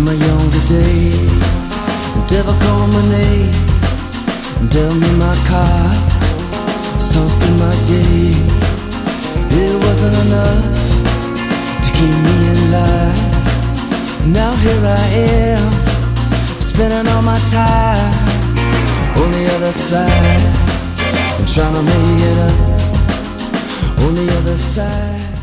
my younger days. Devil call my name, dealt me my cards, saw through my game. It wasn't enough to keep me in line. Now here I am, spending all my time on the other side, and trying to make it up on the other side.